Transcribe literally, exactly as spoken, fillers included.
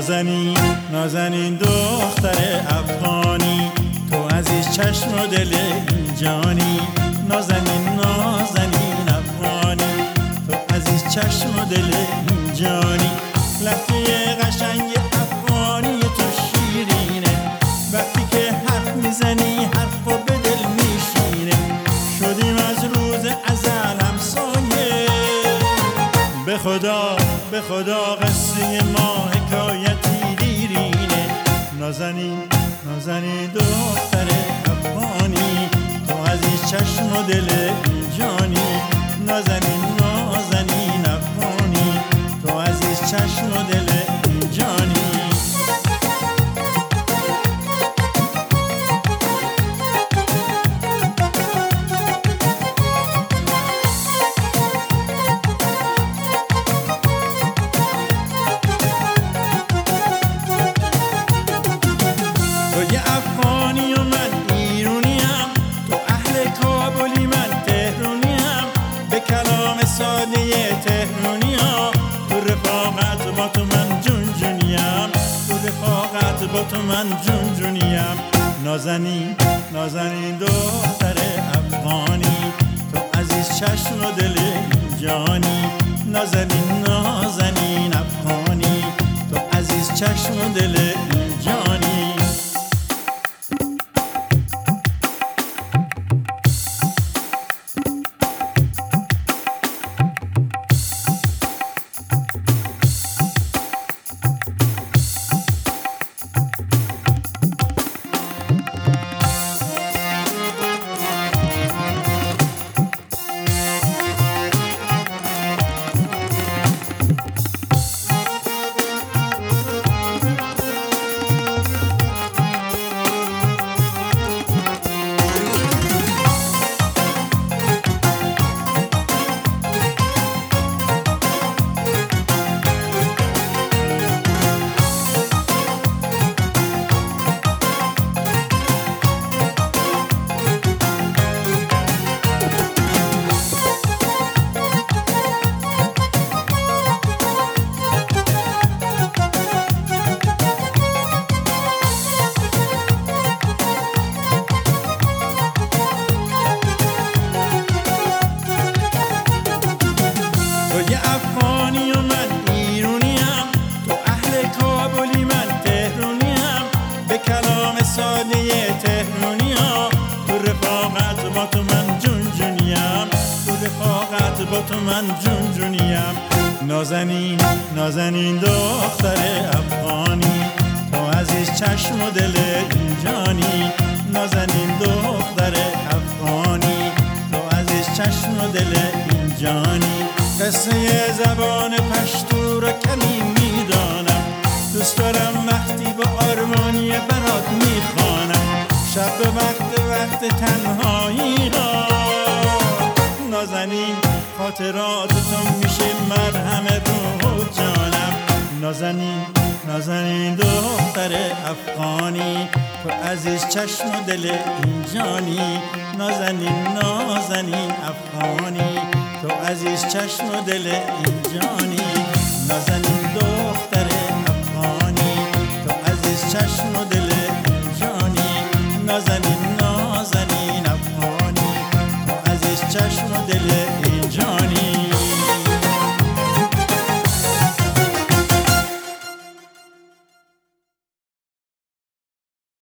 نازنین نازنین دختر افغانی، تو عزیز چشم و دل جانی. نازنین نازنین افغانی، تو عزیز چشم و دل جانی. لحظه قشنگ افغانی تو شیرینه، وقتی که حرف میزنی حرفا به دل میشینه. شدیم از روز ازل همسایه، به خدا به خدا قصه ما حکایتی دیرینه. نازنین نازنین دختر افغانی، تو عزیز چشم و دل جانی. نازنین نازنین افغانی، تو عزیز چشم و دل جانی. تو یه افغانی و من ایرونیم، تو اهل کابلی من تهرونیم. به کلام ساده تهرونی ها، تو رفاقت با تو من جون جونیم. تو رفاقت با تو من جون جونیم. نازنین نازنین دختر افغانی، تو عزیز چشم و دل جانی. نازنین نازنین افغانی، تو عزیز چشم و دل جانی. تو یه افغانی و من ایرونیم، تو اهل کابلی من تهرونیم. به کلام ساده تهرونی ها، تو رفاقت با تو من جون جونیم. تو رفاقت با تو من جون جونیم. نازنین نازنین دختر افغانی، تو عزیز چشم و دل جانی. نازنین دختر افغانی، تو عزیز چشم و دل جانی. قصه زبان پشتو را کمی میدانم، دوست دارم وقتی با آرمانی برات میخوانم. شب به وقت وقت تنهایی را، نازنین خاطرات تو میشه مرهم روح و جانم. نازنین نازنین دختر افغانی، تو عزیز چشم و دل جانی. نازنین نازنین افغانی، تو عزیز چشم و دل جانی. نازنین دختر افغانی، تو عزیز چشم و دل جانی. نازنین